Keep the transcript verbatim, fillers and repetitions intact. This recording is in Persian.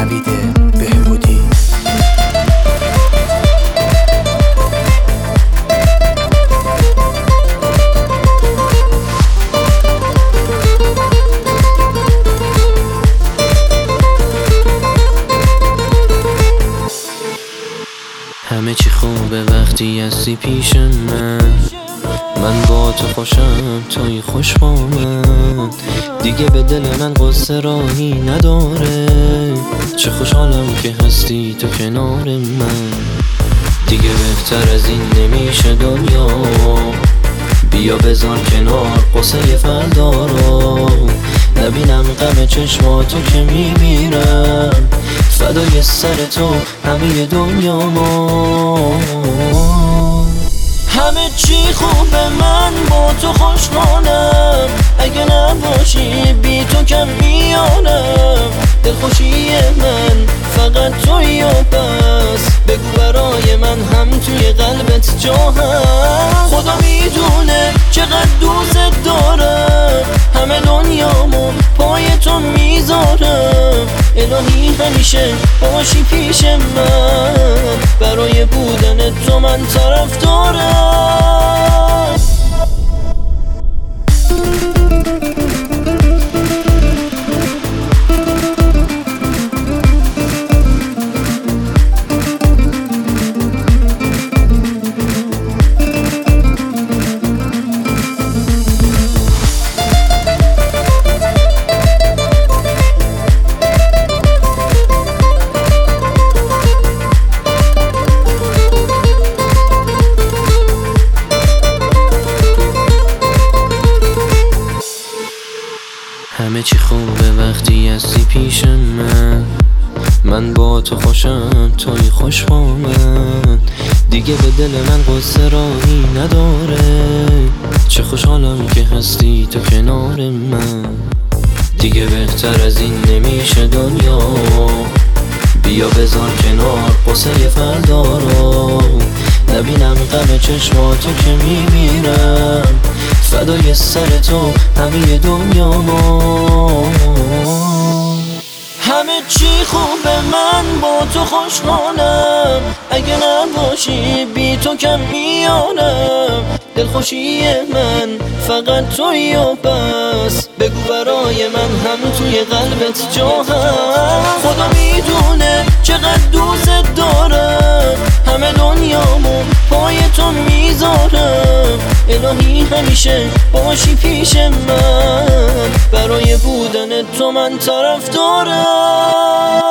نوید بهبودی. همه چی خوبه وقتی هستی پیش من، من با تو خوشم توی خوش با من. دیگه به دل من قصه راهی نداره، چه خوشحالم که هستی تو کنار من. دیگه بهتر از این نمیشه دنیا، بیا بذار کنار قصه فردا رو. نبینم غم چشماتو که میمیرم، فدای سر تو همه دنیا ما. همه چی خوبه من با تو خوشحالم، اگه نباشی بی تو کم میانم. دلخوشی من فقط توی و بس، بگو برای من هم توی قلبت جا هست. خدا میدونه چقدر دوست دارم، همه دنیامو پای تو میذارم. الهی همیشه باشی پیش من، برای بودن تو من طرف دارم. همه چی خوبه وقتی هستی پیش من، من با تو خوشم توی خوش با من. دیگه به دل من قصه راهی نداره، چه خوشحالم که هستی تو کنار من. دیگه بهتر از این نمیشه دنیا، بیا بذار کنار قصه فردا رو. نبینم غم چشماتو که میمیرم، فدای سر تو همه دنیا ما. همه چی خوبه من با تو خوشحالم، اگه نباشی بی تو کم میانم. دلخوشی من فقط توی و بس، بگو برای من هم توی قلبت جا هست. خدا میدونه چقدر دوست دارم، همه دنیامو پای تو میذارم. الهی همیشه باشی پیش من، برای بودن تو من طرف دارم.